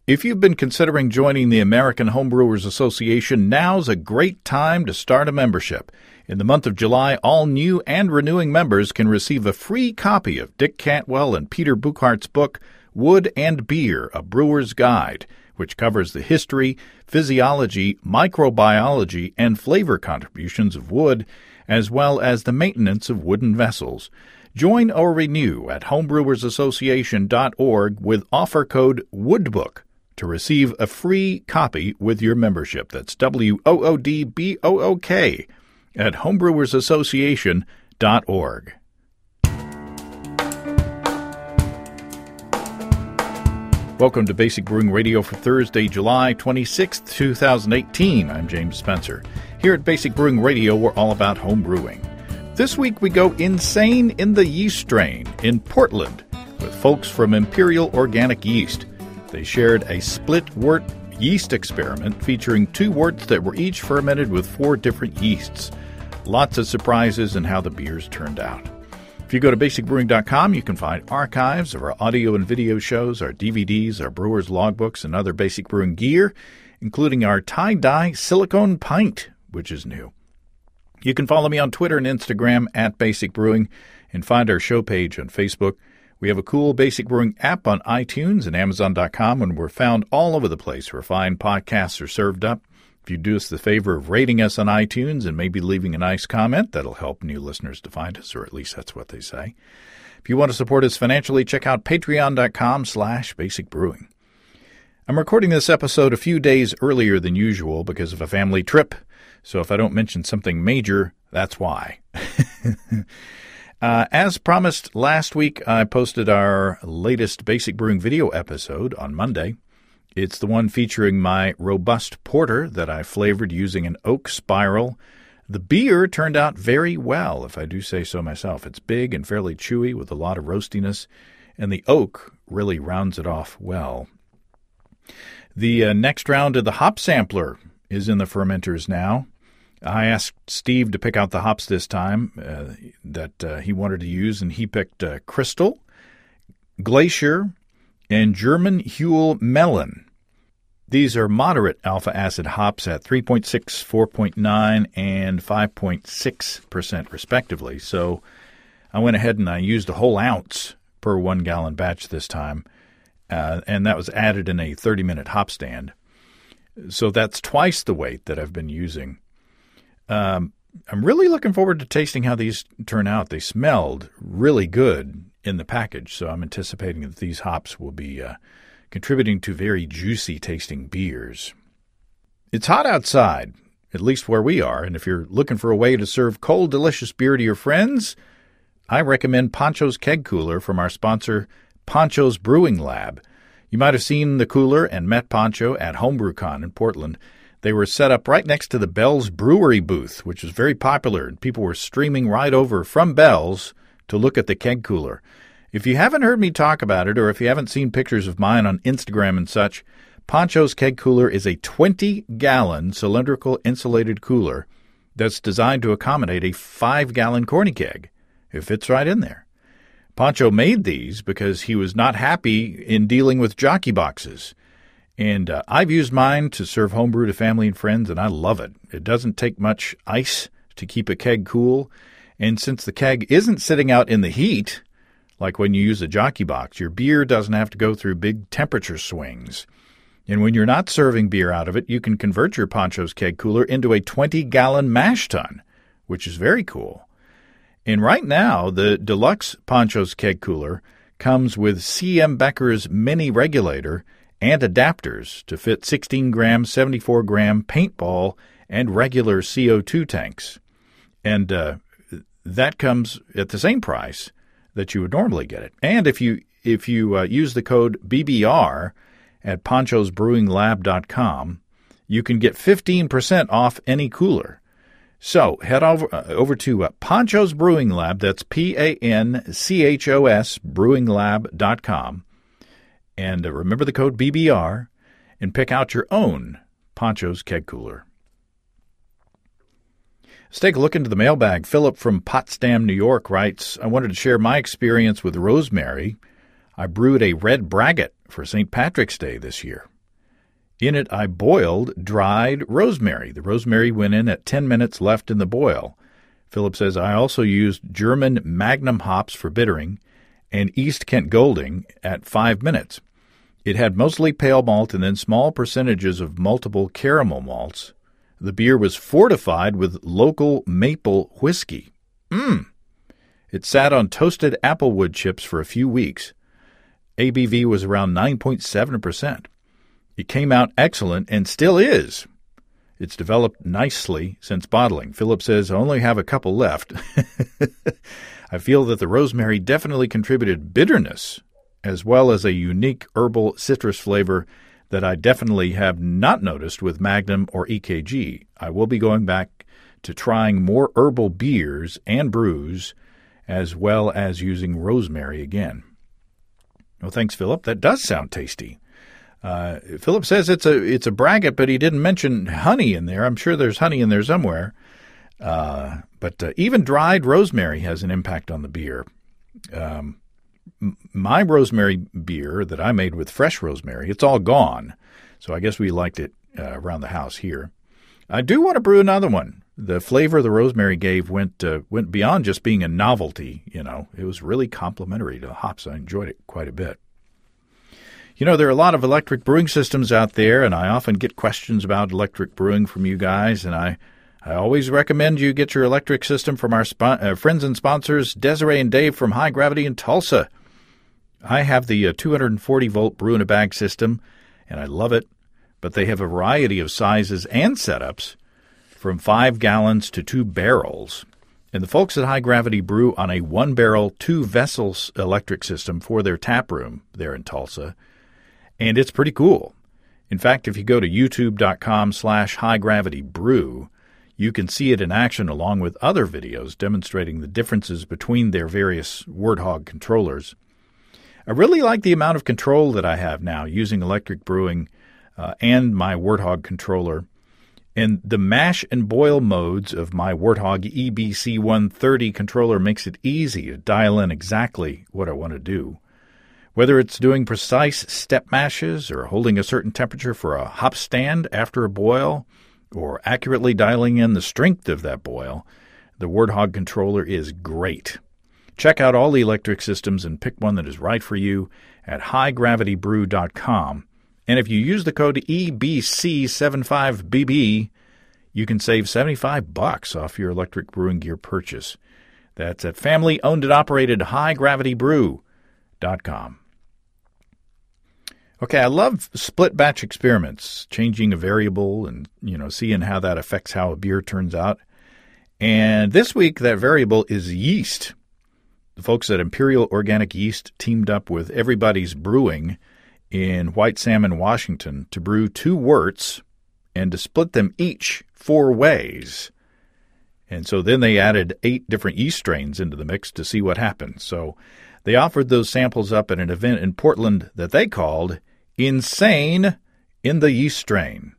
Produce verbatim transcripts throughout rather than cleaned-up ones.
If you've been considering joining the American Homebrewers Association, now's a great time to start a membership. In the month of July, all new and renewing members can receive a free copy of Dick Cantwell and Peter Buchart's book, Wood and Beer, A Brewer's Guide, which covers the history, physiology, microbiology, and flavor contributions of wood, as well as the maintenance of wooden vessels. Join or renew at homebrewers association dot org with offer code WOODBOOK to receive a free copy with your membership. That's W O O D B O O K at homebrewers association dot org. Welcome to Basic Brewing Radio for Thursday, July twenty-sixth, twenty eighteen. I'm James Spencer. Here at Basic Brewing Radio, we're all about home brewing. This week we go insane in the yeast strain in Portland with folks from Imperial Organic Yeast. They shared a split wort yeast experiment featuring two worts that were each fermented with four different yeasts. Lots of surprises in how the beers turned out. If you go to basic brewing dot com, you can find archives of our audio and video shows, our D V Ds, our brewer's logbooks, and other Basic Brewing gear, including our tie-dye silicone pint, which is new. You can follow me on Twitter and Instagram at Basic Brewing and find our show page on Facebook. We have a cool Basic Brewing app on iTunes and amazon dot com, and we're found all over the place where fine podcasts are served up. If you do us the favor of rating us on iTunes and maybe leaving a nice comment, that'll help new listeners to find us, or at least that's what they say. If you want to support us financially, check out patreon dot com slash basic brewing. I'm recording this episode a few days earlier than usual because of a family trip, so if I don't mention something major, that's why. Uh, as promised last week, I posted our latest Basic Brewing video episode on Monday. It's the one featuring my robust porter that I flavored using an oak spiral. The beer turned out very well, if I do say so myself. It's big and fairly chewy with a lot of roastiness, and the oak really rounds it off well. The uh, next round of the hop sampler is in the fermenters now. I asked Steve to pick out the hops this time uh, that uh, he wanted to use, and he picked uh, Crystal, Glacier, and German Huell Melon. These are moderate alpha acid hops at three point six, four point nine, and five point six percent respectively. So I went ahead and I used a whole ounce per one-gallon batch this time, uh, and that was added in a thirty-minute hop stand. So that's twice the weight that I've been using. Um, I'm really looking forward to tasting how these turn out. They smelled really good in the package, so I'm anticipating that these hops will be uh, contributing to very juicy tasting beers. It's hot outside, at least where we are, and if you're looking for a way to serve cold, delicious beer to your friends, I recommend Pancho's Keg Cooler from our sponsor, Pancho's Brewing Lab. You might have seen the cooler and met Pancho at HomebrewCon in Portland. They were set up right next to the Bell's Brewery booth, which was very popular, and people were streaming right over from Bell's to look at the keg cooler. If you haven't heard me talk about it, or if you haven't seen pictures of mine on Instagram and such, Pancho's Keg Cooler is a twenty-gallon cylindrical insulated cooler that's designed to accommodate a five-gallon corny keg. It fits right in there. Pancho made these because he was not happy in dealing with jockey boxes. And uh, I've used mine to serve homebrew to family and friends, and I love it. It doesn't take much ice to keep a keg cool. And since the keg isn't sitting out in the heat, like when you use a jockey box, your beer doesn't have to go through big temperature swings. And when you're not serving beer out of it, you can convert your Pancho's Keg Cooler into a twenty-gallon mash tun, which is very cool. And right now, the deluxe Pancho's Keg Cooler comes with C M Becker's mini regulator and adapters to fit sixteen gram, seventy-four gram paintball and regular C O two tanks. And uh, that comes at the same price that you would normally get it. And if you if you uh, use the code B B R at panchos brewing lab dot com, you can get fifteen percent off any cooler. So head over, uh, over to uh, Pancho's Brewing Lab, that's P A N C H O S brewing lab dot com, and uh, remember the code B B R, and pick out your own Pancho's Keg Cooler. Let's take a look into the mailbag. Philip from Potsdam, New York writes, I wanted to share my experience with rosemary. I brewed a red braggot for Saint Patrick's Day this year. In it, I boiled dried rosemary. The rosemary went in at ten minutes left in the boil. Philip says, I also used German Magnum hops for bittering and East Kent Golding at five minutes. It had mostly pale malt and then small percentages of multiple caramel malts. The beer was fortified with local maple whiskey. Mmm. It sat on toasted applewood chips for a few weeks. A B V was around nine point seven percent. It came out excellent and still is. It's developed nicely since bottling. Philip says, I only have a couple left. I feel that the rosemary definitely contributed bitterness as well as a unique herbal citrus flavor that I definitely have not noticed with Magnum or E K G. I will be going back to trying more herbal beers and brews as well as using rosemary again. Well, thanks, Philip. That does sound tasty. Uh, Philip says it's a it's a braggot, but he didn't mention honey in there. I'm sure there's honey in there somewhere. Uh, but uh, even dried rosemary has an impact on the beer. Um, m- my rosemary beer that I made with fresh rosemary, it's all gone. So I guess we liked it uh, around the house here. I do want to brew another one. The flavor the rosemary gave went uh, went beyond just being a novelty. You know, it was really complimentary to the hops. I enjoyed it quite a bit. You know, there are a lot of electric brewing systems out there, and I often get questions about electric brewing from you guys, and I, I always recommend you get your electric system from our spo- uh, friends and sponsors, Desiree and Dave from High Gravity in Tulsa. I have the uh, two hundred forty volt brew-in-a-bag system, and I love it, but they have a variety of sizes and setups, from five gallons to two barrels. And the folks at High Gravity brew on a one-barrel, two-vessels electric system for their tap room there in Tulsa. And it's pretty cool. In fact, if you go to youtube.com slash highgravitybrew, you can see it in action along with other videos demonstrating the differences between their various Warthog controllers. I really like the amount of control that I have now using electric brewing uh, and my Warthog controller. And the mash and boil modes of my Warthog E B C one thirty controller makes it easy to dial in exactly what I want to do. Whether it's doing precise step mashes or holding a certain temperature for a hop stand after a boil or accurately dialing in the strength of that boil, the Warthog controller is great. Check out all the electric systems and pick one that is right for you at high gravity brew dot com. And if you use the code E B C seventy-five B B, you can save seventy-five bucks off your electric brewing gear purchase. That's at family-owned and operated high gravity brew dot com. Okay, I love split batch experiments, changing a variable and, you know, seeing how that affects how a beer turns out. And this week, that variable is yeast. The folks at Imperial Organic Yeast teamed up with Everybody's Brewing in White Salmon, Washington, to brew two worts and to split them each four ways. And so then they added eight different yeast strains into the mix to see what happened. So they offered those samples up at an event in Portland that they called Insane in the Yeast Strain.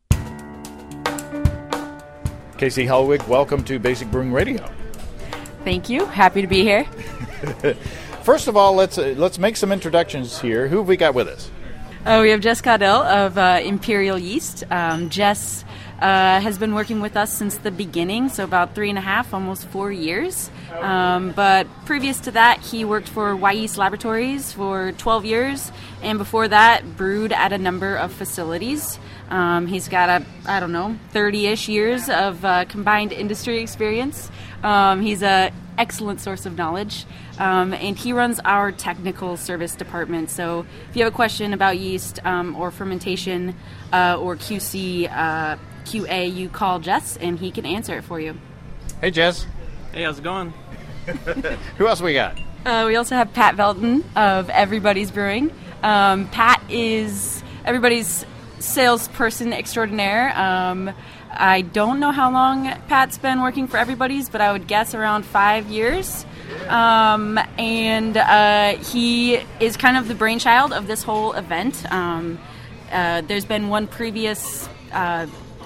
Casey Helwig, welcome to Basic Brewing Radio. Thank you. Happy to be here. First of all, let's uh, let's make some introductions here. Who have we got with us? Uh, we have Jess Caudell of uh, Imperial Yeast. Um, Jess uh, has been working with us since the beginning, so about three and a half, almost four years. Um, but previous to that, he worked for Y-Yeast Laboratories for twelve years, and before that, brewed at a number of facilities. Um, he's got a, I don't know, thirty-ish years of uh, combined industry experience. Um, he's an excellent source of knowledge, um, and he runs our technical service department. So if you have a question about yeast um, or fermentation uh, or Q C, uh, Q A, you call Jess, and he can answer it for you. Hey, Jess. Hey, how's it going? Who else we got? Uh, we also have Pat Velton of Everybody's Brewing. Um, Pat is everybody's salesperson extraordinaire. Um, I don't know how long Pat's been working for Everybody's, but I would guess around five years. Um, and uh, he is kind of the brainchild of this whole event. Um, uh, there's been one previous uh,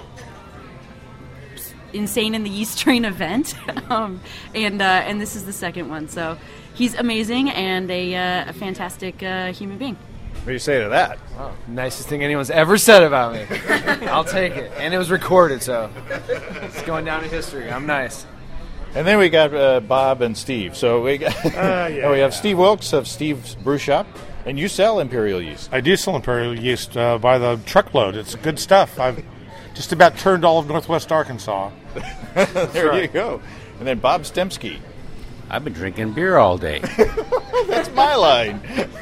Insane in the Yeast Strain event, um, and uh, and this is the second one. So he's amazing and a, uh, a fantastic uh, human being. What do you say to that? Oh, nicest thing anyone's ever said about me. I'll take it. And it was recorded, so it's going down in history. I'm nice. And then we got uh, Bob and Steve. So we got uh, yeah, oh, we have yeah. Steve Wilkes of Steve's Brew Shop, and you sell Imperial yeast. I do sell Imperial yeast uh, by the truckload. It's good stuff. I've just about turned all of Northwest Arkansas. There right. you go. And then Bob Stemsky. I've been drinking beer all day. That's my line.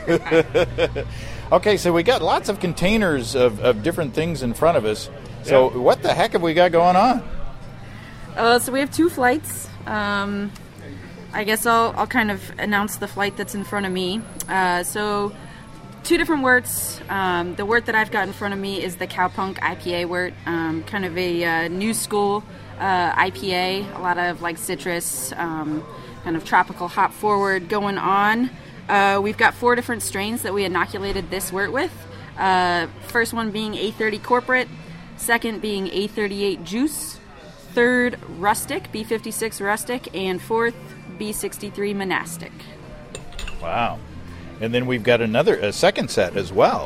Okay, so we got lots of containers of, of different things in front of us. So Yeah. what the heck have we got going on? Uh, so we have two flights. Um, I guess I'll, I'll kind of announce the flight that's in front of me. Uh, so two different worts. Um, the wort that I've got in front of me is the Cowpunk I P A wort, um, kind of a uh, new school uh, I P A, a lot of like citrus, um, kind of tropical hop forward going on. Uh, we've got four different strains that we inoculated this wort with. Uh, first one being A thirty Corporate, second being A thirty-eight Juice, third Rustic, B fifty-six Rustic, and fourth B sixty-three Monastic. Wow. And then we've got another, a second set as well.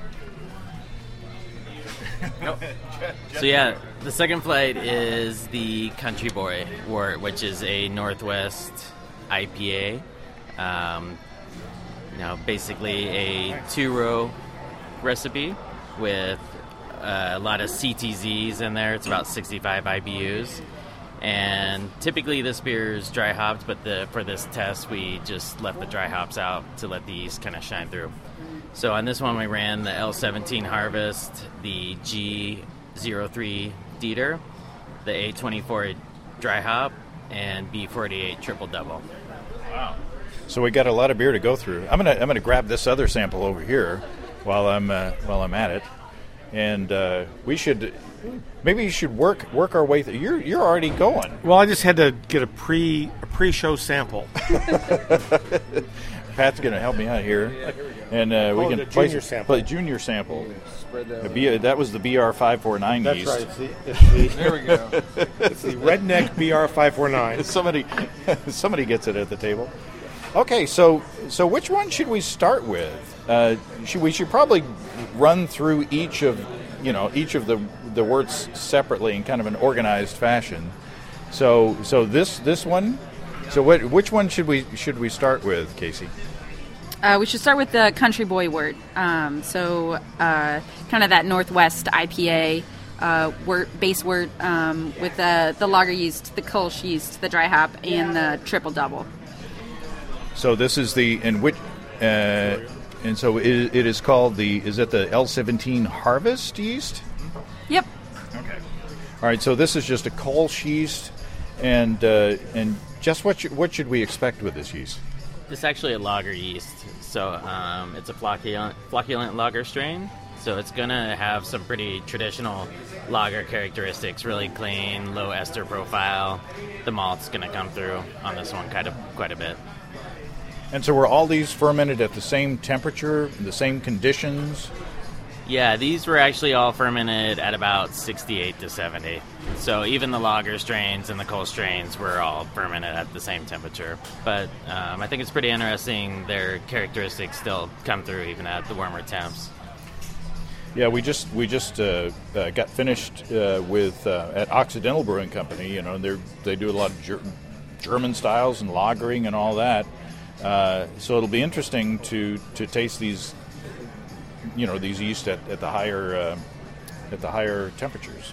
So yeah, the second flight is the Country Boy wort, which is a Northwest I P A. Um, you know, basically a two-row recipe with uh, a lot of C T Zs in there. It's about sixty-five I B Us. And typically this beer is dry hopped, but the, for this test we just left the dry hops out to let the yeast kind of shine through. So on this one we ran the L seventeen Harvest, the G zero three Dieter, the A twenty-four dry hop, and B forty-eight triple double. Wow. So we got a lot of beer to go through. I'm gonna I'm gonna grab this other sample over here while I'm uh, while I'm at it, and uh, we should maybe you should work work our way through. You're you're already going. Well, I just had to get a pre a pre-show sample. Pat's gonna help me out here, and uh, we Oh, can the play, junior sample. play junior sample. The B, that was the B R five forty-nine That's yeast. right. It's the, it's the, There we go. it's the Redneck B R five forty-nine. Somebody somebody gets it at the table. Okay, so so which one should we start with? Uh, should, we should probably run through each of you know each of the the words separately in kind of an organized fashion. So so this this one. So what which one should we should we start with, Casey? Uh, we should start with the Country Boy wort. Um, so uh, kind of that Northwest I P A uh, wort, base wort um, with the, the lager yeast, the Kolsch yeast, the dry hop, and the triple double. So this is the and which uh, and so it, it is called the is it the L seventeen Harvest yeast? Yep. Okay. All right. So this is just a Kolsch yeast, and uh, and just what should, what should we expect with this yeast? It's actually a lager yeast, so um, it's a flocculent, flocculent lager strain. So it's going to have some pretty traditional lager characteristics, really clean, low ester profile. The malt's going to come through on this one kind of quite a bit. And so were all these fermented at the same temperature, the same conditions? Yeah, these were actually all fermented at about sixty-eight to seventy. So even the lager strains and the Kolsch strains were all fermented at the same temperature. But um, I think it's pretty interesting their characteristics still come through even at the warmer temps. Yeah, we just we just uh, uh, got finished uh, with uh, at Occidental Brewing Company. You know, they they do a lot of ger- German styles and lagering and all that. Uh, so it'll be interesting to, to taste these, you know, these yeast at, at the higher uh, at the higher temperatures.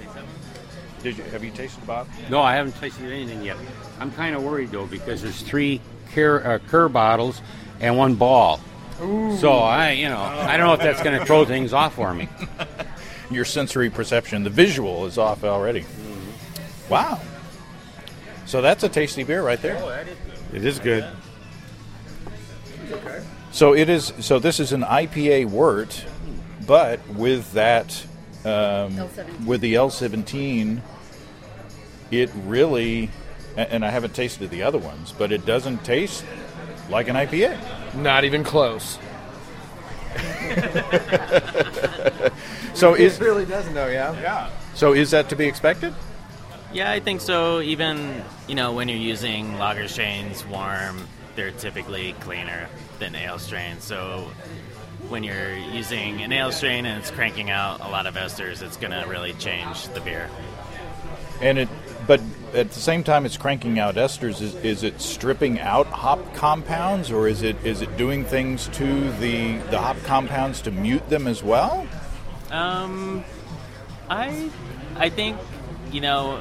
Did you have you tasted, Bob? No, I haven't tasted anything yet. I'm kind of worried though because there's three Kerr, uh, Kerr bottles and one ball. Ooh. So I, you know, I don't know if that's going to throw things off for me. Your sensory perception, the visual is off already. Mm-hmm. Wow. So that's a tasty beer right there. Oh, that is good. It is good. Okay. So it is. So this is an I P A wort, but with that, um, with the L seventeen, it really, and I haven't tasted the other ones, but it doesn't taste like an I P A. Not even close. So is it really doesn't though, yeah. Yeah. So is that to be expected? Yeah, I think so. Even, you know, when you're using lager strains warm, they're typically cleaner than ale strains. So when you're using an ale strain and it's cranking out a lot of esters, it's going to really change the beer. And it, but at the same time, it's cranking out esters. Is, is it stripping out hop compounds, or is it is it doing things to the the hop compounds to mute them as well? Um, I I think you know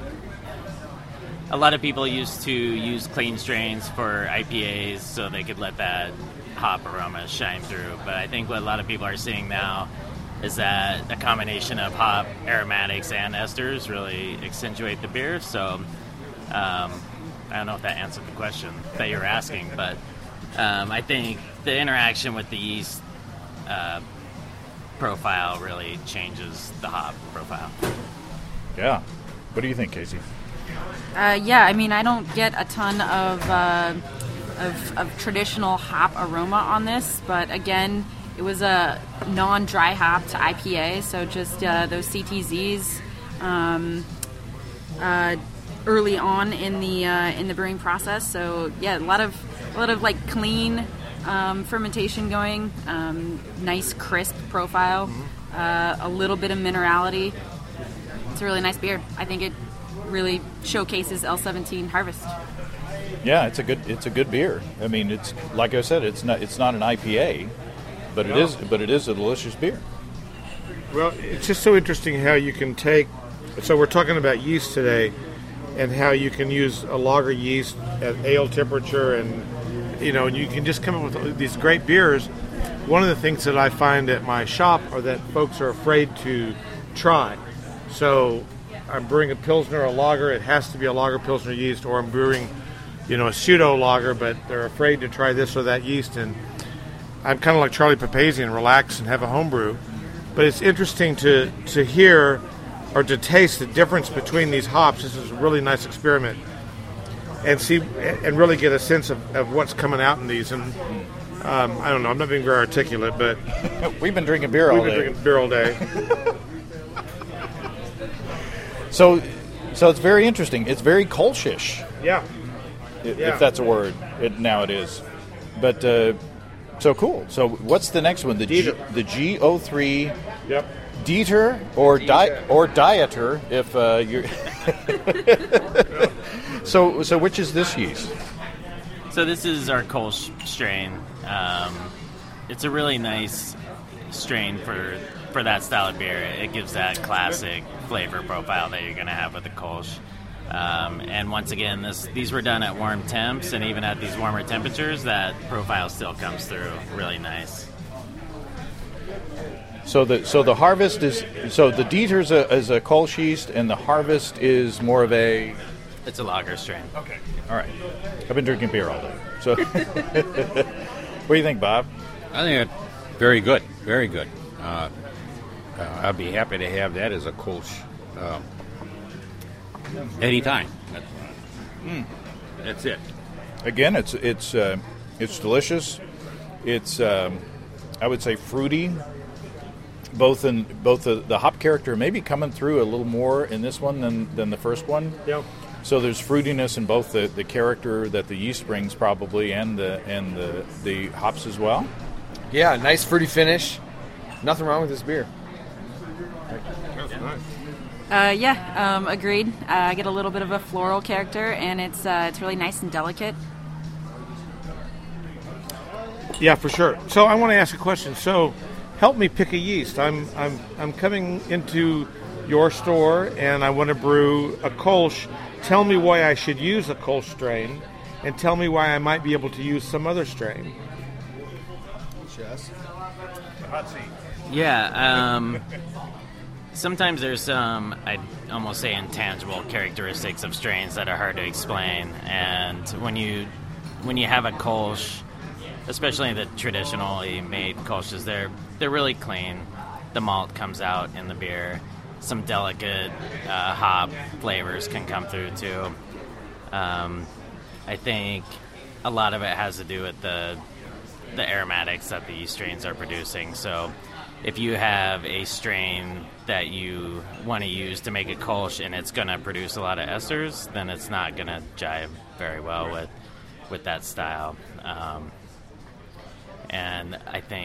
a lot of people used to use clean strains for I P As so they could let that hop aroma shine through. But I think what a lot of people are seeing now is that a combination of hop, aromatics, and esters really accentuate the beer. So um, I don't know if that answered the question that you were asking, but um, I think the interaction with the yeast uh, profile really changes the hop profile. Yeah. What do you think, Casey? Uh, yeah, I mean, I don't get a ton of, uh, of of traditional hop aroma on this, but again, it was a non-dry hopped I P A, so just uh, those C T Zs um, uh, early on in the uh, in the brewing process. So yeah, a lot of a lot of like clean um, fermentation going, um, nice crisp profile, uh, a little bit of minerality. It's a really nice beer. I think it really showcases L seventeen Harvest. Yeah, it's a good it's a good beer. I mean, it's like I said, it's not it's not an I P A. But it is, but it is a delicious beer. Well, it's just so interesting how you can take. So we're talking about yeast today, and how you can use a lager yeast at ale temperature, and you know, you can just come up with these great beers. One of the things that I find at my shop are that folks are afraid to try. So I'm brewing a Pilsner, a lager. It has to be a lager Pilsner yeast, or I'm brewing, you know, a pseudo lager, but they're afraid to try this or that yeast. And I'm kind of like Charlie Papazian, relax and have a homebrew. But it's interesting to, to hear or to taste the difference between these hops. This is a really nice experiment. And see and really get a sense of, of what's coming out in these. And um, I don't know, I'm not being very articulate, but we've been drinking beer all we've day. We've been drinking beer all day. so, so it's very interesting. It's very Kolschish. Yeah. If, yeah. if that's a word. It, now it is. But... Uh, So cool. So what's the next one? The G, the G O three Yep. Dieter or di- or Dieter if uh, you're. so so which is this yeast? So this is our Kolsch strain. Um, it's a really nice strain for for that style of beer. It gives that classic flavor profile that you're going to have with the Kolsch. Um, and once again, this, these were done at warm temps, and even at these warmer temperatures, that profile still comes through really nice. So the so the harvest is so the Dieter's a, is a Kolsch yeast, and the harvest is more of a. It's a lager strain. Okay, all right. I've been drinking beer all day. So, what do you think, Bob? I think it's very good, very good. Uh, uh, I'd be happy to have that as a Kolsch. Uh, Anytime. That's, mm, that's it. Again, it's it's uh, it's delicious. It's um, I would say fruity. Both in both the, the hop character maybe coming through a little more in this one than, than the first one. Yeah. So there's fruitiness in both the, the character that the yeast brings probably and the and the, the hops as well. Yeah, nice fruity finish. Nothing wrong with this beer. That's nice. Uh, yeah, um, agreed. Uh, I get a little bit of a floral character, and it's uh, it's really nice and delicate. Yeah, for sure. So I want to ask a question. So, help me pick a yeast. I'm I'm I'm coming into your store, and I want to brew a Kolsch. Tell me why I should use a Kolsch strain, and tell me why I might be able to use some other strain. Jess? Hot seat. Yeah, um, sometimes there's some, I'd almost say, intangible characteristics of strains that are hard to explain. And when you when you have a Kolsch, especially the traditionally made Kolsches, they're they're really clean. The malt comes out in the beer. Some delicate uh, hop flavors can come through too. Um, I think a lot of it has to do with the the aromatics that the yeast strains are producing. So if you have a strain that you want to use to make a Kolsch and it's going to produce a lot of esters, then it's not going to jive very well with with that style. Um, and I think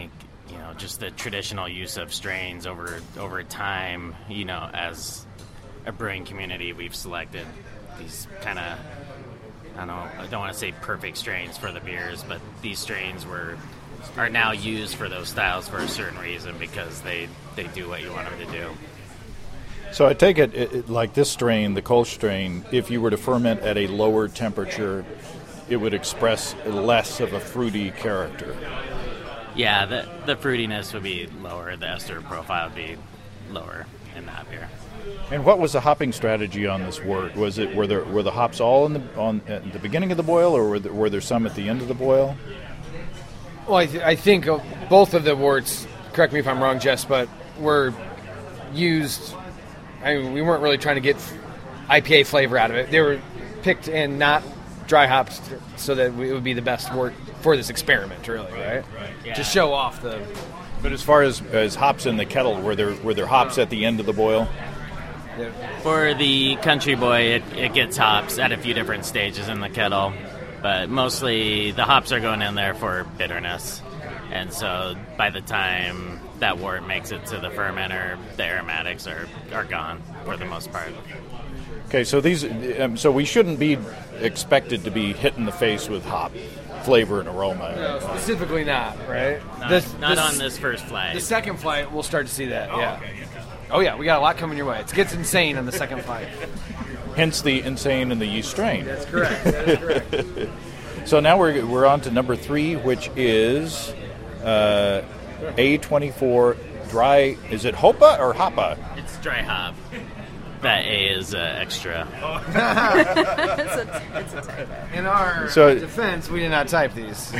you know, just the traditional use of strains over over time. You know, as a brewing community, we've selected these kind of, I don't know, I don't want to say perfect strains for the beers, but these strains were are now used for those styles for a certain reason because they, they do what you want them to do. So I take it, it, it like this strain, the Kolsch strain, if you were to ferment at a lower temperature, it would express less of a fruity character. Yeah, the the fruitiness would be lower. The ester profile would be lower in that beer. And what was the hopping strategy on this wort? Was it were there were the hops all in the on at the beginning of the boil, or were there, were there some at the end of the boil? Well, I, th- I think both of the worts, correct me if I'm wrong, Jess, but were used. I mean, we weren't really trying to get I P A flavor out of it. They were picked and not dry hops so that it would be the best wort for this experiment, really, right? Right. Yeah. To show off the. But as far as, as hops in the kettle, were there were there hops at the end of the boil? For the Country Boy, it, it gets hops at a few different stages in the kettle, but mostly the hops are going in there for bitterness. And so by the time that wort makes it to the fermenter, the aromatics are, are gone for the most part. Okay, so these, um, so we shouldn't be expected to be hit in the face with hop flavor and aroma. No, specifically not, right? Not, This- not this- on this first flight. The second flight, we'll start to see that, yeah. Oh, yeah, we got a lot coming your way. It gets insane on the second flight. Hence the insane and the yeast strain. That's correct. That is correct. So now we're we're on to number three, which is uh, A twenty-four dry. Is it Hopa or Hapa? It's dry hop. That A is uh, extra. it's, a, it's a typo. In our So- defense, we did not type these.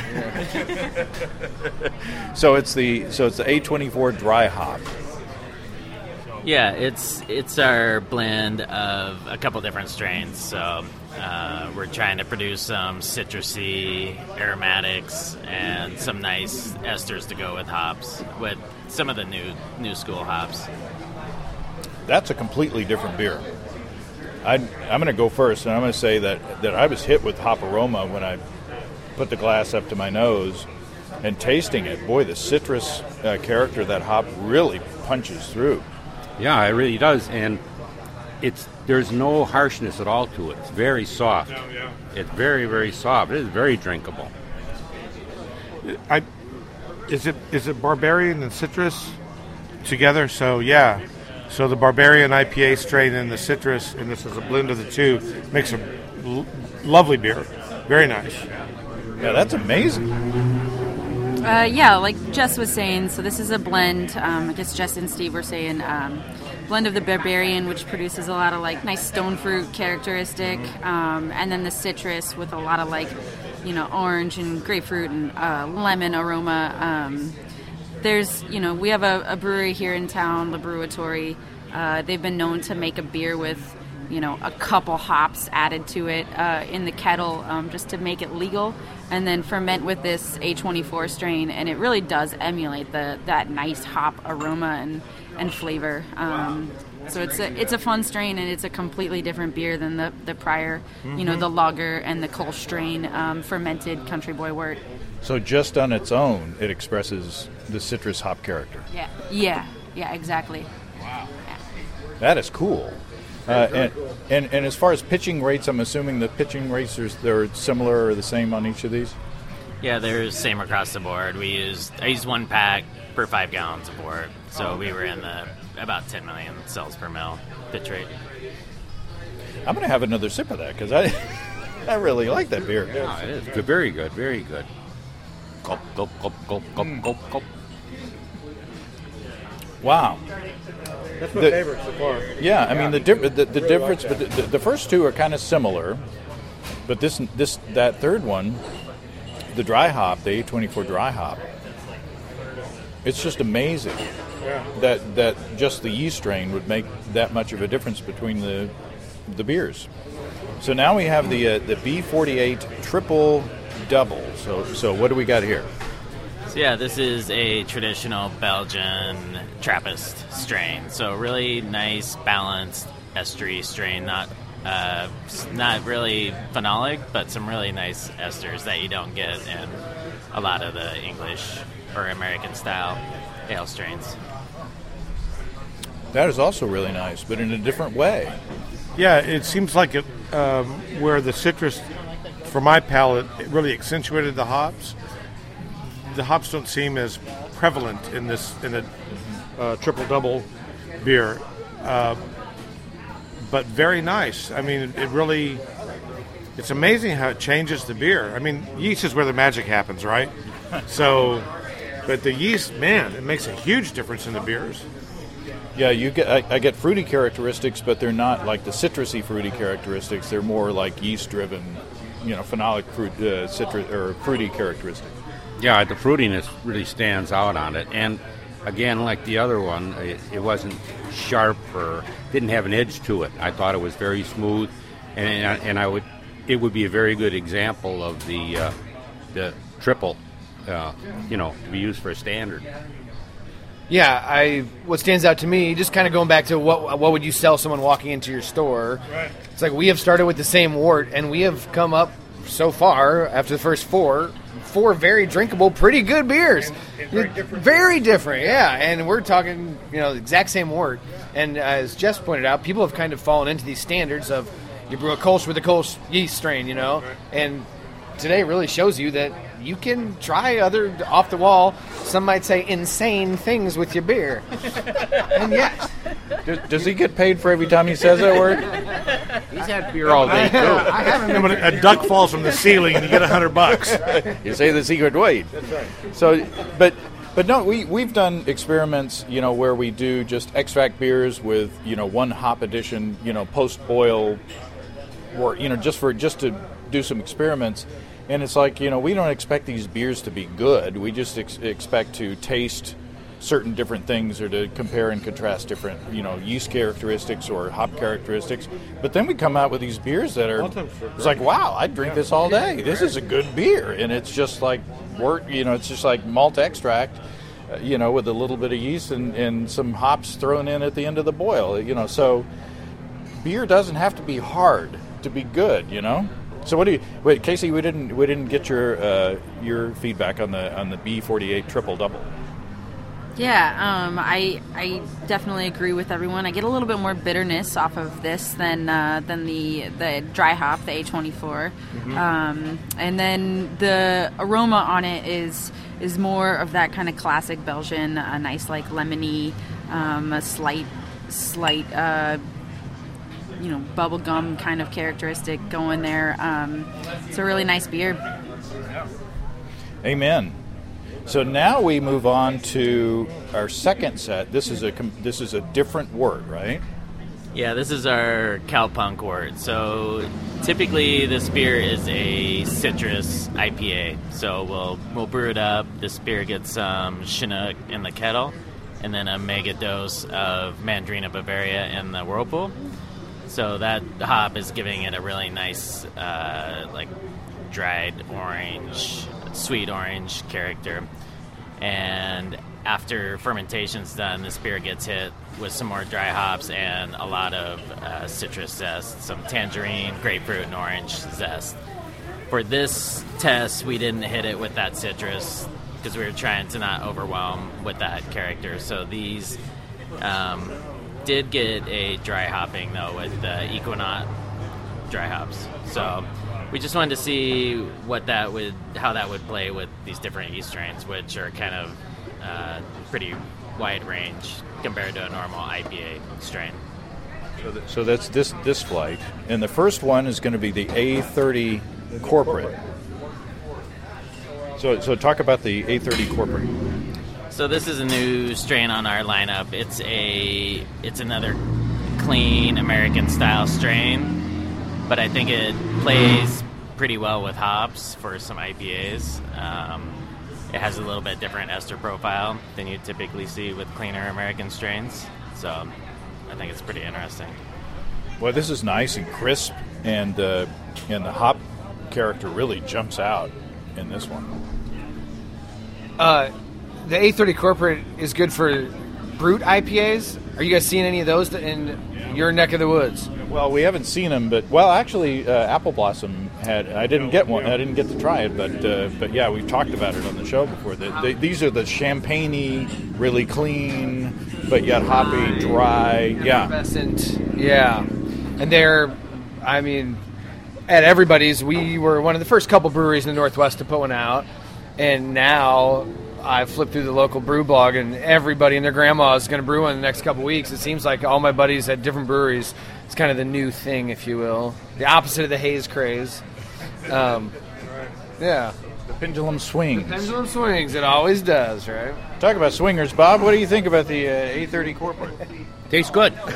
So it's the so it's the A twenty-four dry hop. Yeah, it's it's our blend of a couple different strains. So uh, we're trying to produce some citrusy aromatics and some nice esters to go with hops, with some of the new new school hops. That's a completely different beer. I, I'm going to go first, and I'm going to say that, that I was hit with hop aroma when I put the glass up to my nose and tasting it. Boy, the citrus uh, character of that hop really punches through. Yeah, it really does, and it's there's no harshness at all to it. It's very soft. Oh, yeah. It's very, very soft. It is very drinkable. I is it is it Barbarian and Citrus together? So yeah, so the Barbarian I P A strain and the Citrus, and this is a blend of the two, makes a l- lovely beer. Very nice. Yeah, that's amazing. Uh, yeah, like Jess was saying, so this is a blend. Um, I guess Jess and Steve were saying um, blend of the Barbarian, which produces a lot of like nice stone fruit characteristic, um, and then the citrus with a lot of like, you know, orange and grapefruit and uh, lemon aroma. Um, there's, you know, we have a, a brewery here in town, La Bruatori. Uh, they've been known to make a beer with, you know, a couple hops added to it uh, in the kettle um, just to make it legal, and then ferment with this A twenty-four strain, and it really does emulate the that nice hop aroma and, and flavor. Um, so it's a it's a fun strain, and it's a completely different beer than the, the prior, mm-hmm. you know, the lager and the Kolsch strain um, fermented Country Boy wort. So just on its own, it expresses the citrus hop character. Yeah, yeah, yeah, exactly. That is cool. Uh, and, and and as far as pitching rates, I'm assuming the pitching rates are they're similar or the same on each of these? Yeah, they're same across the board. We used I used one pack per five gallons of wort, so we were in the about ten million cells per mil pitch rate. I'm going to have another sip of that because I I really like that beer. Yeah, it is good. Very good, very good. Gulp, gulp, gulp, gulp, gulp, Mm. gulp, gulp. Wow. That's my The- favorite so far. Yeah, I mean the di- the, the difference, but the, the, the first two are kind of similar, but this this that third one, the dry hop, the A twenty-four dry hop, it's just amazing Yeah. that that just the yeast strain would make that much of a difference between the the beers. So now we have the uh, the B forty-eight triple double. So so what do we got here? So yeah, this is a traditional Belgian Trappist strain. So really nice, balanced estery strain. Not uh, not really phenolic, but some really nice esters that you don't get in a lot of the English or American style ale strains. That is also really nice, but in a different way. Yeah, it seems like it um, where the citrus, for my palate, it really accentuated the hops. The hops don't seem as prevalent in this in a uh, triple double beer, uh, but very nice. I mean, it, it really. It's amazing how it changes the beer. I mean, yeast is where the magic happens, right? So, but the yeast, man, it makes a huge difference in the beers. Yeah, you get I, I get fruity characteristics, but they're not like the citrusy fruity characteristics. They're more like yeast-driven, you know, phenolic fruit, uh, citrus or fruity characteristics. Yeah, the fruitiness really stands out on it, and again, like the other one, it, it wasn't sharp or didn't have an edge to it. I thought it was very smooth, and and I would. It would be a very good example of the uh, the triple, uh, you know, to be used for a standard. Yeah, I. What stands out to me, just kind of going back to what what would you sell someone walking into your store? Right. It's like we have started with the same wort, and we have come up so far after the first four, four very drinkable, pretty good beers. And, and very different. Very different, yeah. And we're talking, you know, the exact same wort. And as Jess pointed out, people have kind of fallen into these standards of. You brew a Kolsch with a Kolsch yeast strain, you know, right. And today really shows you that you can try other off-the-wall, some might say insane things with your beer. And yes. Does, does he get paid for every time he says that word? He's had beer all day, too. I haven't. When a duck falls from the ceiling and you get a hundred bucks. You say the secret weight. That's right. So, but... But no, we, we've done experiments, you know, where we do just extract beers with, you know, one hop addition, you know, post-boil, or, you know, just for just to do some experiments. And it's like, you know, we don't expect these beers to be good. We just ex- expect to taste certain different things or to compare and contrast different, you know, yeast characteristics or hop characteristics. But then we come out with these beers that are, it's like, wow, I'd drink this all day. This is a good beer. And it's just like, wort, you know, it's just like malt extract, uh, you know, with a little bit of yeast and, and some hops thrown in at the end of the boil, you know. So beer doesn't have to be hard to be good, you know. So what do you wait, Casey? We didn't we didn't get your uh, your feedback on the on the B forty-eight triple double. Yeah, um, I I definitely agree with everyone. I get a little bit more bitterness off of this than uh, than the the dry hop, the A twenty-four, mm-hmm. um, and then the aroma on it is is more of that kind of classic Belgian, a nice like lemony, um, a slight slight. Uh, you know, bubblegum kind of characteristic going there. Um, it's a really nice beer. Amen. So now we move on to our second set. This is a this is a different wort, right? Yeah, this is our Cowpunk wort. So typically this beer is a citrus I P A. So we'll we'll brew it up. This beer gets some Chinook in the kettle, and then a mega dose of Mandrina Bavaria in the whirlpool. So that hop is giving it a really nice, uh, like, dried orange, sweet orange character. And after fermentation's done, this beer gets hit with some more dry hops and a lot of uh, citrus zest, some tangerine, grapefruit, and orange zest. For this test, we didn't hit it with that citrus because we were trying to not overwhelm with that character. So these... Um, did get a dry hopping though with the Equinaut dry hops, so we just wanted to see what that would, how that would play with these different yeast strains, which are kind of uh, pretty wide range compared to a normal I P A strain. So, that, so that's this this flight, and the first one is going to be the A thirty corporate. So so talk about the A thirty corporate. So this is a new strain on our lineup. It's a it's another clean American style strain, but I think it plays pretty well with hops for some I P As. Um, it has a little bit different ester profile than you typically see with cleaner American strains. So I think it's pretty interesting. Well, this is nice and crisp, and uh, and the hop character really jumps out in this one. Uh. The A thirty corporate is good for brute I P As? Are you guys seeing any of those in your neck of the woods? Well, we haven't seen them, but well, actually, uh, Apple Blossom had. I didn't get one. I didn't get to try it, but uh, but yeah, we've talked about it on the show before. The, the, these are the champagne-y, really clean, but yet hoppy, dry. Yeah, effervescent. Yeah, and they're. I mean, at everybody's, we were one of the first couple breweries in the Northwest to put one out, and now I flipped through the local brew blog, and everybody and their grandma is going to brew one in the next couple weeks. It seems like all my buddies at different breweries. It's kind of the new thing, if you will. The opposite of the haze craze. Um, yeah. The pendulum swings. The pendulum swings. It always does, right? Talk about swingers, Bob. What do you think about the uh, A thirty Corporate? Tastes good. I've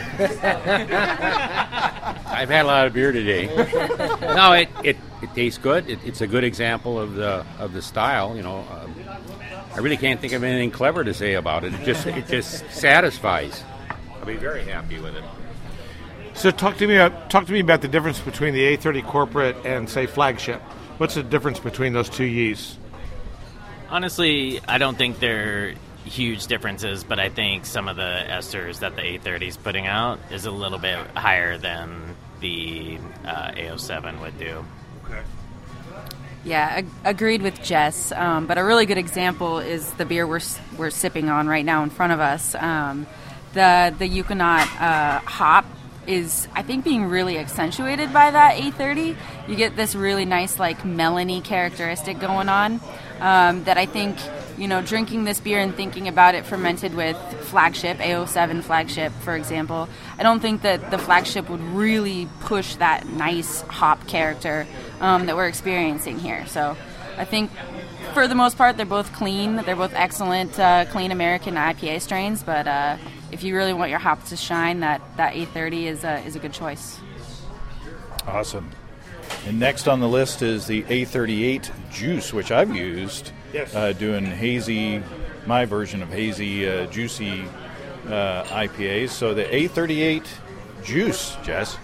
had a lot of beer today. No, it, it, it tastes good. It, it's a good example of the of the style. You know, um, I really can't think of anything clever to say about it. It just it just satisfies. I'll be very happy with it. So talk to me about, talk to me about the difference between the A thirty Corporate and, say, Flagship. What's the difference between those two yeasts? Honestly, I don't think they're huge differences, but I think some of the esters that the A thirty is putting out is a little bit higher than the uh, A oh seven would do. Okay. Yeah, ag- agreed with Jess. Um, but a really good example is the beer we're we're sipping on right now in front of us. Um, the the Yukonaut uh, hop is, I think, being really accentuated by that A thirty. You get this really nice, like, melony characteristic going on um, that I think, you know, drinking this beer and thinking about it fermented with Flagship, A oh seven Flagship, for example, I don't think that the Flagship would really push that nice hop character um, that we're experiencing here. So I think, for the most part, they're both clean. They're both excellent, uh, clean American I P A strains, but uh, if you really want your hops to shine, that, that A thirty is a, is a good choice. Awesome. And next on the list is the A thirty-eight Juice, which I've used, yes. uh, doing hazy, my version of hazy, uh, juicy uh, I P As. So the A thirty-eight Juice, Jess.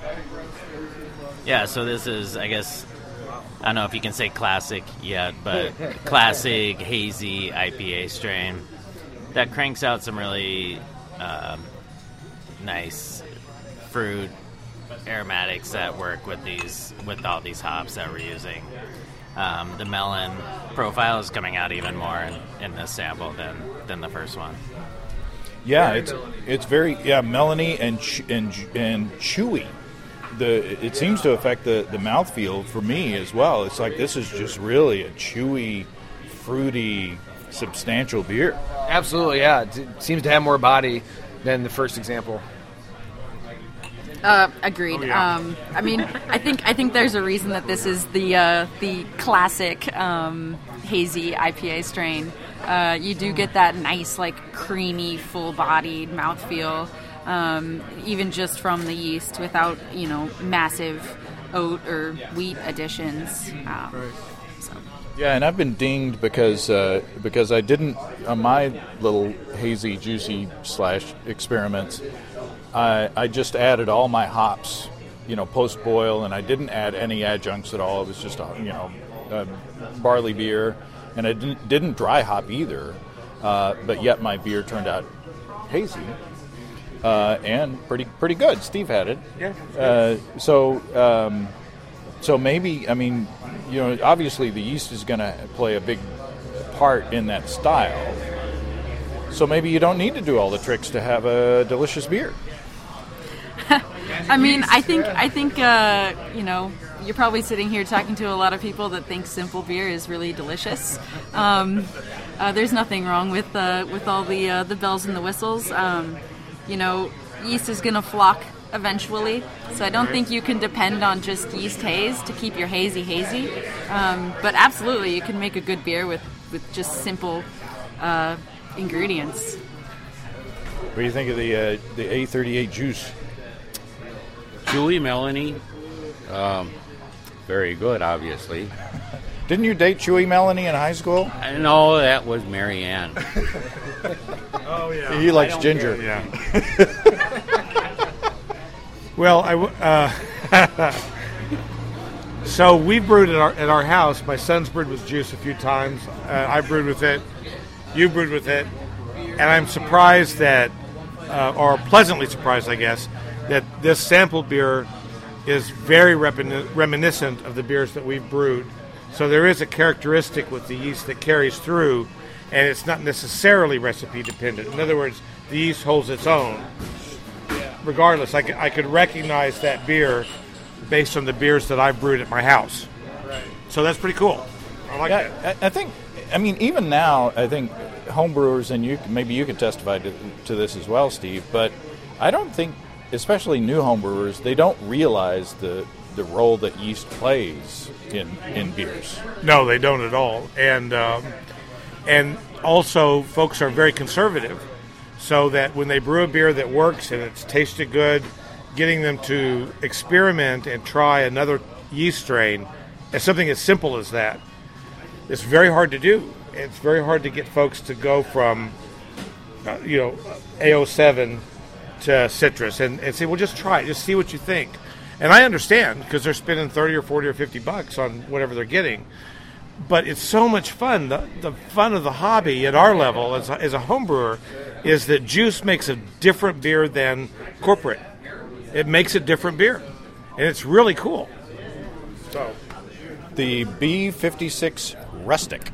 Yeah, so this is, I guess, I don't know if you can say classic yet, but classic hazy I P A strain that cranks out some really um, nice fruit aromatics that work with these with all these hops that we're using. Um, the melon profile is coming out even more in, in this sample than than the first one. Yeah, it's it's very yeah melony and ch- and and chewy. The it seems to affect the the mouthfeel for me as well. It's like this is just really a chewy, fruity, substantial beer. Absolutely, yeah. It seems to have more body than the first example. Uh, agreed. Oh, yeah. Um, I mean, I think I think there's a reason that this is the uh, the classic um, hazy I P A strain. Uh, you do get that nice, like, creamy, full-bodied mouthfeel, um, even just from the yeast, without, you know, massive oat or wheat additions. Um, Right. so. Yeah, and I've been dinged because uh, because I didn't on my little hazy juicy slash experiments. I I just added all my hops, you know, post boil, and I didn't add any adjuncts at all. It was just a, you know, a barley beer, and I didn't didn't dry hop either. Uh, but yet my beer turned out hazy uh, and pretty pretty good. Steve had it. Yeah. Uh, so um, so maybe I mean, you know, obviously the yeast is going to play a big part in that style. So maybe you don't need to do all the tricks to have a delicious beer. I mean, I think I think uh, you know, you're probably sitting here talking to a lot of people that think simple beer is really delicious. Um, uh, there's nothing wrong with uh, with all the uh, the bells and the whistles. Um, you know, yeast is going to flock eventually, so I don't think you can depend on just yeast haze to keep your hazy hazy. Um, but absolutely, you can make a good beer with with just simple uh, ingredients. What do you think of the uh, the A thirty-eight Juice? Chewy, melony, um, very good, obviously. Didn't you date Chewy Melanie in high school? I know that was Mary Ann. Oh, yeah. He likes ginger. Yeah. Well, I w- uh, so we brewed at our at our house. My son's brewed with juice a few times. Uh, I brewed with it. You brewed with it, and I'm surprised that uh, or pleasantly surprised, I guess, that this sample beer is very remin- reminiscent of the beers that we've brewed. So there is a characteristic with the yeast that carries through, and it's not necessarily recipe dependent. In other words, the yeast holds its own. Regardless, I could, I could recognize that beer based on the beers that I've brewed at my house. Right. So that's pretty cool. I like yeah, that. I, I think, I mean, even now, I think homebrewers, and you maybe you could testify to, to this as well, Steve, but I don't think, especially new homebrewers, they don't realize the the role that yeast plays in in beers. No, they don't at all. And um, and also, folks are very conservative, so that when they brew a beer that works and it's tasted good, getting them to experiment and try another yeast strain, and something as simple as that, it's very hard to do. It's very hard to get folks to go from, uh, you know, A oh seven to citrus and, and say, well, just try it, just see what you think. And I understand, because they're spending thirty or forty or fifty bucks on whatever they're getting. But it's so much fun. The, the fun of the hobby at our level as a, as a home brewer is that juice makes a different beer than corporate. It makes a different beer. And it's really cool. So, the B fifty-six Rustic.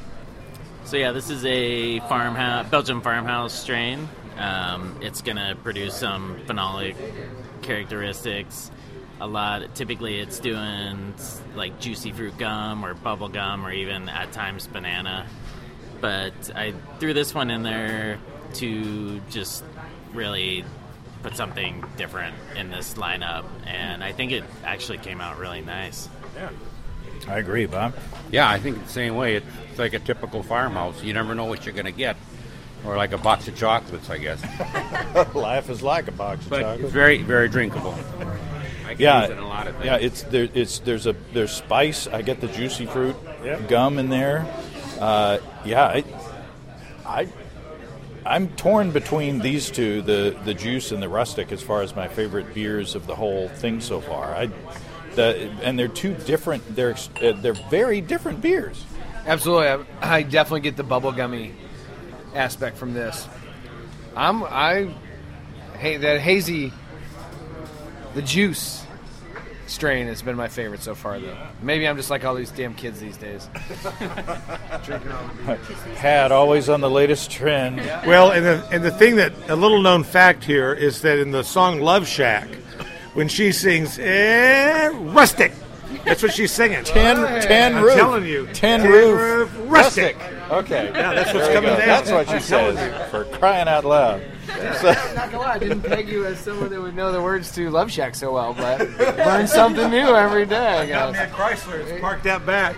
So yeah, this is a farmhouse, Belgian farmhouse strain. Um, it's going to produce some phenolic characteristics. A lot. Typically, it's doing like juicy fruit gum or bubble gum or even at times banana. But I threw this one in there to just really put something different in this lineup, and I think it actually came out really nice. Yeah, I agree, Bob. Yeah, I think the same way. It's like a typical farmhouse. You never know what you're going to get. Or like a box of chocolates, I guess. Life is like a box of but chocolates. It's very, very drinkable. I can yeah, use it in a lot of things. yeah. It's there. It's there's a there's spice. I get the juicy fruit Yep. gum in there. Uh, yeah, I, I, I'm torn between these two, the the juice and the rustic, as far as my favorite beers of the whole thing so far. I, the and they're two different. They're uh, they're very different beers. Absolutely, I, I definitely get the bubblegummy aspect from this. I'm I hey that hazy the juice strain has been my favorite so far, though. Maybe I'm just like all these damn kids these days. Drinking all the beer. Pat, always on the latest trend. well, and the, and the thing that, a little known fact here is that in the song Love Shack, when she sings, eh, rustic, that's what she's singing. Tin, tin I'm roof. telling you. Tin, Tin roof. roof, rustic. Okay. Yeah, that's what's There you coming go. down. That's what she I'm telling says. For crying out loud. So, Not gonna lie, I didn't peg you as someone that would know the words to Love Shack so well, but learn something new every day, I Got me guess. a Chrysler. It's parked out back.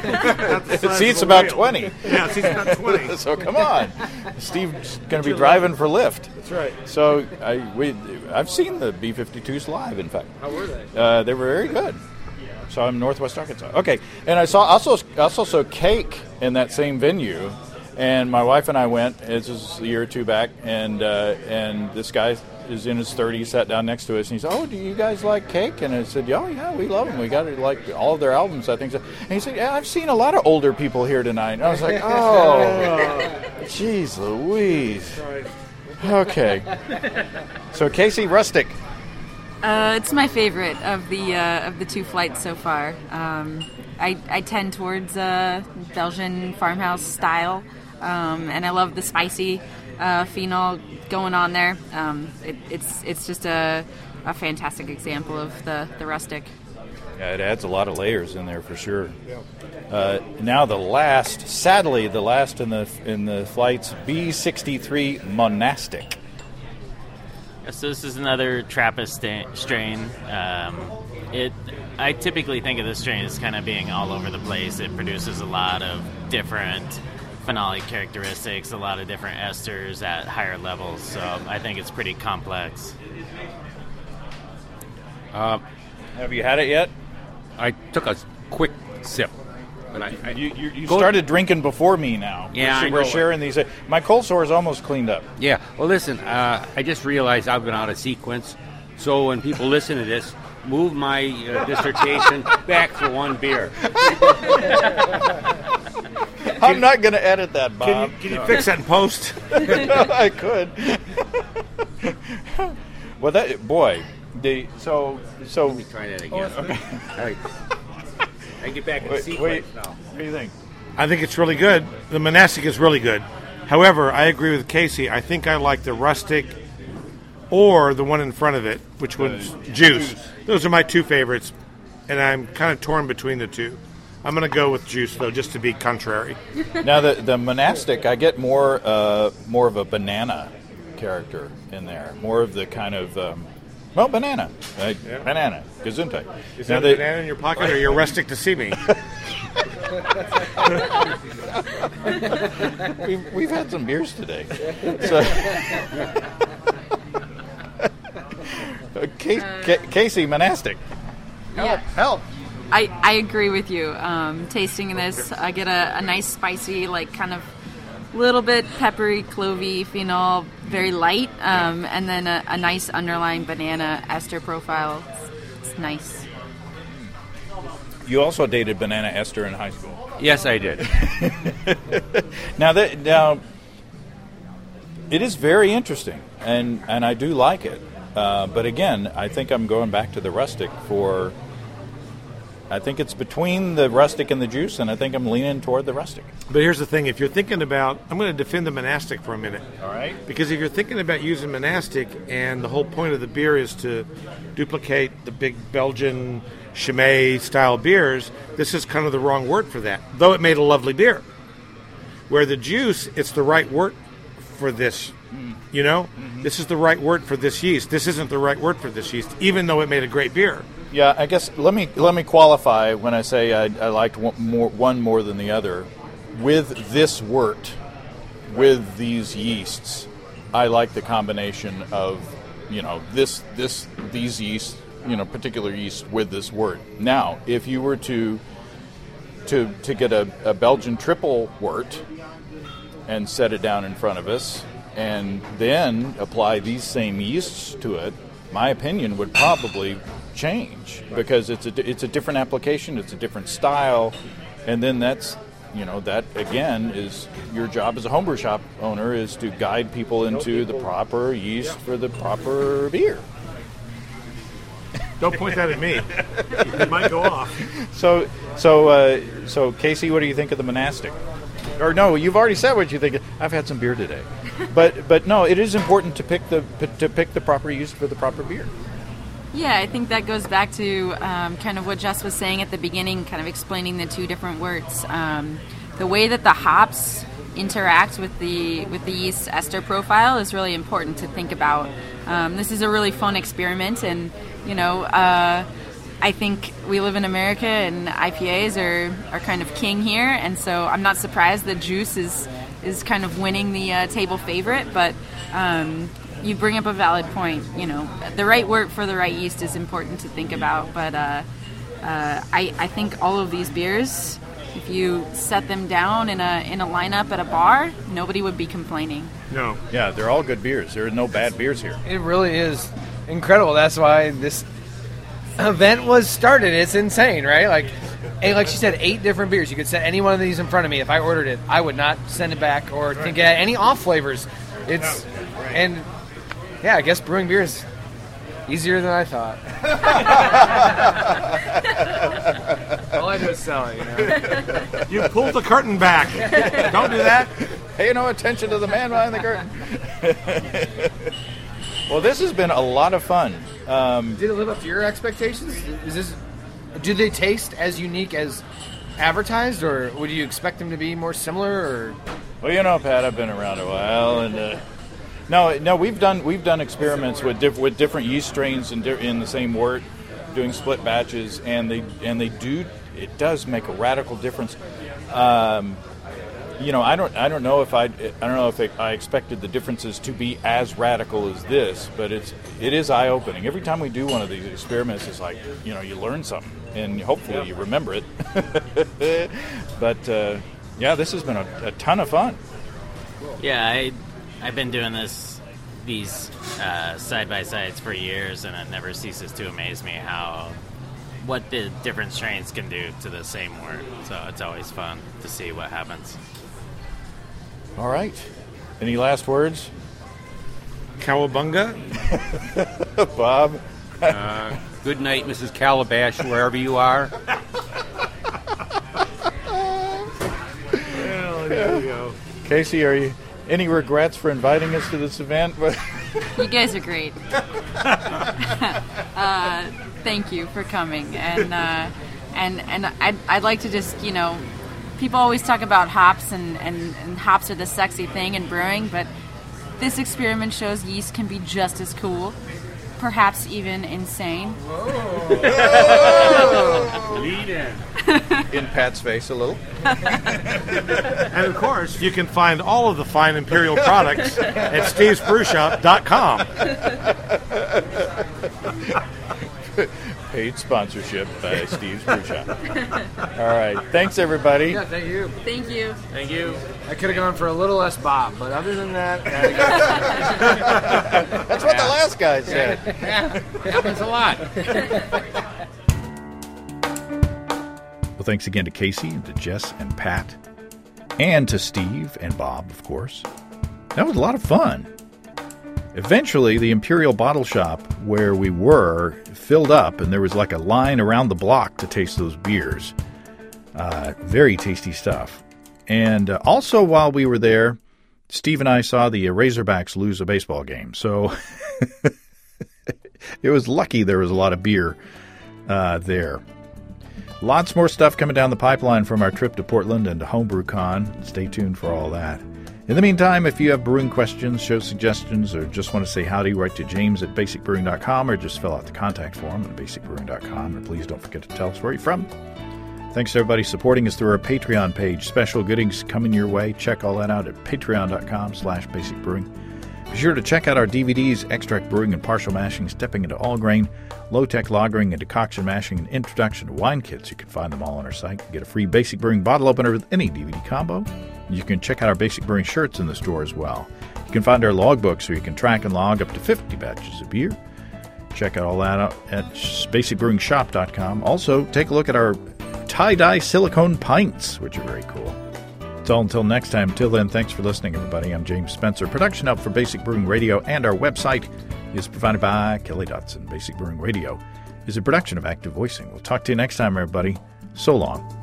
it seats about twenty. Yeah, it seats about twenty. So come on. Steve's going to be driving for Lyft. That's right. So I we I've seen the B fifty-twos live, in fact. How were they? Uh, they were very good. Saw them in Northwest Arkansas. Okay, and I saw also also saw Cake in that same venue, and my wife and I went. This was a year or two back, and uh, and this guy is in his thirties, sat down next to us, and he said, "Oh, do you guys like Cake?" And I said, "Oh, yeah, we love them. We got it, like all of their albums, I think." So. And he said, "Yeah, I've seen a lot of older people here tonight." And I was like, "Oh, jeez, Louise." Okay, so Casey Rustic. Uh, it's my favorite of the uh, of the two flights so far. Um, I, I tend towards uh, Belgian farmhouse style, um, and I love the spicy uh, phenol going on there. Um, it, it's it's just a, a fantastic example of the, the rustic. Yeah, it adds a lot of layers in there for sure. Uh, now the last, sadly, the last in the in the flights, B sixty-three Monastic. So this is another Trappist sta- strain. Um, it, I typically think of this strain as kind of being all over the place. It produces a lot of different phenolic characteristics, a lot of different esters at higher levels. So I think it's pretty complex. Uh, Have you had it yet? I took a quick sip. But I, I, You, you, you Go- started drinking before me now. Yeah, we're, I we're know. sharing these. My cold sore is almost cleaned up. Yeah. Well, listen, uh, I just realized I've been out of sequence. So when people listen to this, move my uh, dissertation back for one beer. I'm not going to edit that, Bob. Can you, can you no. fix that in post? I could. Well, that boy, the so so. Let me try that again. Oh, okay. All right. I get back in wait, sequence wait, now. What do you think? I think it's really good. The monastic is really good. However, I agree with Casey. I think I like the rustic or the one in front of it, which was uh, juice. juice. Those are my two favorites, and I'm kind of torn between the two. I'm going to go with juice, though, just to be contrary. Now, the the monastic, I get more uh, more of a banana character in there. More of the kind of, um, well, banana. Uh, yeah. Banana. Gesundheit. Is now that a banana in your pocket, or you're rustic to see me? we've, we've had some beers today. So, Casey, uh, Casey, monastic. Help, yeah. help. I, I agree with you. Um, tasting this, I get a, a nice spicy, like kind of little bit peppery, clovey phenol, very light, um, and then a, a nice underlying banana ester profile. It's, it's nice. You also dated banana ester in high school. Yes, I did. now that now, it is very interesting, and and I do like it. Uh, but again, I think I'm going back to the rustic for. I think it's between the rustic and the juice, and I think I'm leaning toward the rustic. But here's the thing. If you're thinking about... I'm going to defend the monastic for a minute. All right. Because if you're thinking about using monastic, and the whole point of the beer is to duplicate the big Belgian Chimay-style beers, this is kind of the wrong word for that, though it made a lovely beer. Where the juice, it's the right word for this, mm. you know? Mm-hmm. This is the right word for this yeast. This isn't the right word for this yeast, even though it made a great beer. Yeah, I guess let me let me qualify when I say I, I liked one more, one more than the other. With this wort, with these yeasts, I like the combination of, you know, this this these yeasts, you know, particular yeast with this wort. Now, if you were to to to get a, a Belgian triple wort and set it down in front of us, and then apply these same yeasts to it, my opinion would probably change, because it's a it's a different application, it's a different style, and then that's, you know, that again is your job as a homebrew shop owner, is to guide people into the proper yeast for the proper beer. Don't point that at me. It might go off. So so uh, so Casey, what do you think of the monastic? Or no, you've already said what you think. I've had some beer today, but but no, it is important to pick the to pick the proper yeast for the proper beer. Yeah, I think that goes back to um, kind of what Jess was saying at the beginning, kind of explaining the two different worts. Um, the way that the hops interact with the with the yeast ester profile is really important to think about. Um, this is a really fun experiment, and you know, uh, I think we live in America, and I P As are, are kind of king here, and so I'm not surprised that juice is is kind of winning the uh, table favorite, but. Um, You bring up a valid point. You know, the right wort for the right yeast is important to think about. But uh, uh, I, I think all of these beers, if you set them down in a in a lineup at a bar, nobody would be complaining. No. Yeah, they're all good beers. There are no bad beers here. It really is incredible. That's why this event was started. It's insane, right? Like, hey, like she said, eight different beers. You could set any one of these in front of me. If I ordered it, I would not send it back or right. think it had any off flavors. It's no. right. and. Yeah, I guess brewing beer is easier than I thought. All I do is sell it, you know. You pulled the curtain back. Don't do that. Pay no attention to the man behind the curtain. Well, this has been a lot of fun. Um, Did it live up to your expectations? Is this? Do they taste as unique as advertised, or would you expect them to be more similar? Or well, you know, Pat, I've been around a while, and. Uh, No, no, we've done we've done experiments with diff, with different yeast strains in di- in the same wort, doing split batches, and they and they do it does make a radical difference. Um, you know, I don't I don't know if I I don't know if it, I expected the differences to be as radical as this, but it's it is eye opening. Every time we do one of these experiments, it's like, you know, you learn something, and hopefully you remember it. But uh, yeah, this has been a, a ton of fun. Yeah, I. I've been doing this, these uh, side-by-sides for years, and it never ceases to amaze me how what the different strains can do to the same wort. So it's always fun to see what happens. All right. Any last words? Cowabunga. Bob? Uh, good night, Missus Calabash, wherever you are. Well, there you go. Casey, are you any regrets for inviting us to this event? You guys are great. uh, thank you for coming. And uh, and and I'd, I'd like to just, you know, people always talk about hops and, and, and hops are the sexy thing in brewing, but this experiment shows yeast can be just as cool, perhaps even insane. Lead in. In Pat's face a little. And of course, you can find all of the fine Imperial products at steves brew shop dot com. Paid sponsorship by Steve's Brew Shop. All right. Thanks, everybody. Yeah, thank you. Thank you. Thank you. I could have gone for a little less Bob, but other than that, That's what the last guy said. Yeah, happens a lot. Well, thanks again to Casey and to Jess and Pat and to Steve and Bob, of course. That was a lot of fun. Eventually, the Imperial Bottle Shop where we were filled up, and there was like a line around the block to taste those beers. Uh, very tasty stuff. And uh, also, while we were there, Steve and I saw the Razorbacks lose a baseball game. So it was lucky there was a lot of beer uh, there. Lots more stuff coming down the pipeline from our trip to Portland and to HomebrewCon. Stay tuned for all that. In the meantime, if you have brewing questions, show suggestions, or just want to say howdy, write to James at basic brewing dot com or just fill out the contact form at basic brewing dot com. And please don't forget to tell us where you're from. Thanks to everybody supporting us through our Patreon page. Special goodies coming your way. Check all that out at patreon dot com slash basic brewing. Be sure to check out our D V Ds, Extract Brewing and Partial Mashing, Stepping into All Grain, Low-Tech Lagering and Decoction Mashing, and Introduction to Wine Kits. You can find them all on our site. Get a free Basic Brewing bottle opener with any D V D combo. You can check out our Basic Brewing shirts in the store as well. You can find our logbooks where you can track and log up to fifty batches of beer. Check out all that out at basic brewing shop dot com. Also, take a look at our tie-dye silicone pints, which are very cool. So until next time, till then, thanks for listening, everybody. I'm James Spencer. Production help for Basic Brewing Radio and our website is provided by Kelly Dotson. Basic Brewing Radio is a production of Active Voicing. We'll talk to you next time, everybody. So long.